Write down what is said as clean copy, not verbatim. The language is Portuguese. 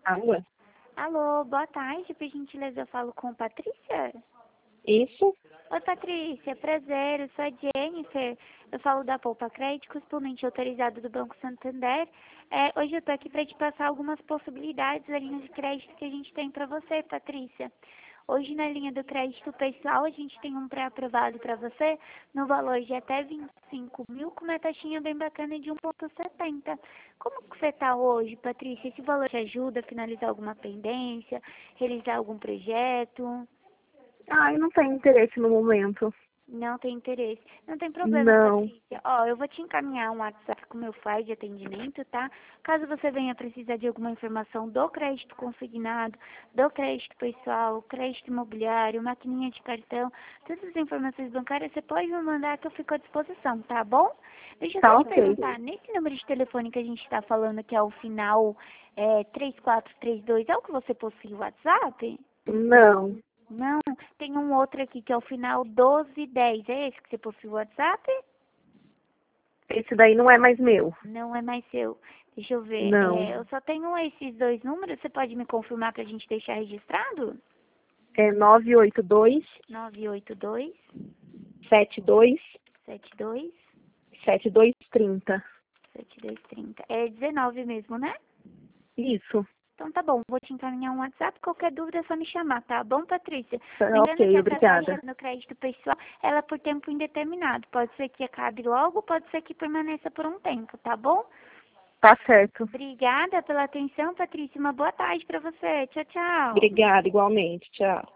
Alô? Alô, boa tarde. Por gentileza, eu falo com Patrícia? Isso? Oi, Patrícia. Prazer. Eu sou a Jennifer. Eu falo da Poupa Crédito, correspondente autorizado do Banco Santander. Hoje eu tô aqui para te passar algumas possibilidades da linha de crédito que a gente tem para você, Patrícia. Hoje, na linha do crédito pessoal, a gente tem um pré-aprovado para você no valor de até 25 mil, com uma taxinha bem bacana de 1,70. Como que você está hoje, Patrícia? Esse valor te ajuda a finalizar alguma pendência, realizar algum projeto? Eu não tenho interesse no momento. Não tem interesse. Não tem problema, Não. Patrícia. Eu vou te encaminhar um WhatsApp com o meu file de atendimento, tá? Caso você venha precisar de alguma informação do crédito consignado, do crédito pessoal, crédito imobiliário, maquininha de cartão, todas as informações bancárias, você pode me mandar que eu fico à disposição, tá bom? Deixa eu Tá só te ok. perguntar, nesse número de telefone que a gente está falando, que é o final 3432, é o que você possui o WhatsApp? Não. Não, tem um outro aqui que é o final 1210. É esse que você possui o WhatsApp? Esse daí não é mais meu. Não é mais seu. Deixa eu ver. Não. Eu só tenho esses dois números. Você pode me confirmar pra gente deixar registrado? É 982 982 72 72 7230. 7230. É 19 mesmo, né? Isso. Então tá bom, vou te encaminhar um WhatsApp. Qualquer dúvida é só me chamar, tá bom, Patrícia? Tá Lembrando que ok, essa taxa obrigada. no crédito pessoal, ela é por tempo indeterminado. Pode ser que acabe logo, pode ser que permaneça por um tempo, tá bom? Tá certo. Obrigada pela atenção, Patrícia. Uma boa tarde para você. Tchau, tchau. Obrigada, igualmente. Tchau.